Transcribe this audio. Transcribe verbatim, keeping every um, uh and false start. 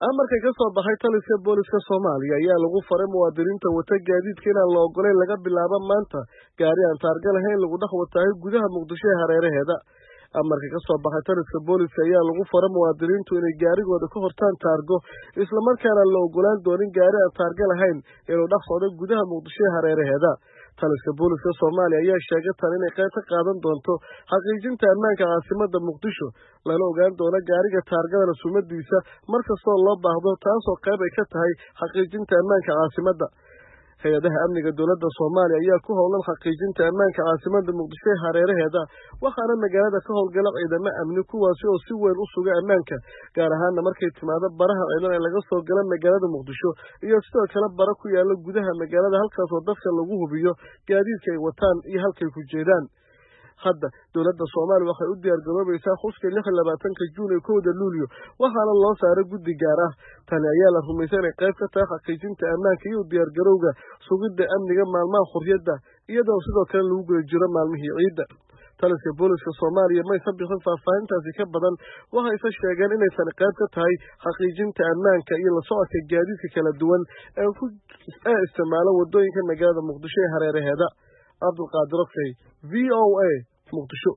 amarka ka soo baxay taliska booliska Soomaaliya ayaa lagu faray muwaadiniinta wata gaadiidka in aan la ogoleyn laga bilaabo maanta gaari aan taarga lahayn lagu dhex wataayo gudaha Muqdisho ee hareeraheeda. amarka ka soo baxay taliska booliska ayaa lagu faray muwaadiniintu inay gaarigooda ka hortaan taargo isla markaana la ogolaan doonin gaari aan taarga lahayn inuu dhex socdo gudaha Muqdisho ee hareeraheeda. taliska booliska Soomaaliya ayaa sheegay tan inay qayb ka qaadan doonto xaqiijinta ammaanka caasimadda Muqdisho lana ogaan doono gaariga taargada sumadiisa markastoo loo baahdo taasoo qayb ay ka tahay xaqiijinta ammaanka caasimadda. hay'adaha amniga dowladda Soomaaliya ayaa ku howlan xaqiijinta ammaanka caasimadda Muqdisho ee hareeraheeda waxaana magaalada ka howlgala ciidamo amni kuwaasi oo si weyn u suga ammaanka gaar ahaan markay timaado baraha ciidan ee laga soo gala magaalada Muqdisho iyo sidoo kale bara ku yaala gudaha magaalada halkaas oo dadka lagu hubiyo gaadiidka ay wataan iyo halkay ku jeedaan. hadda dowladda Soomaaliya waxay u diyaar garoobaysaa xuska lix iyo labaatanka Juun ee kowda Luulyo waxaana loo saaray guddi gaar ah. tani ayaa la rumaysan inay qayb ka tahay xaqiijinta ammaanka iyo diyaar garowga sugidda amniga maalmaha xurriyadda iyadoo sidoo kale lagu guda jiro maalmihii ciidda. taliska booliska Soomaaliya ma aysan bixin faahfaahintaasi ka badan waxayse sheegeen inaysan qayb ka tahay xaqiijinta ammaanka iyo la socodka gaadiidka kala duwan ee ku isticmaala wadooyinka magaalada Muqdisho ee hareeraheeda. Abdulqaadir Oktay, V O A, Muqdisho.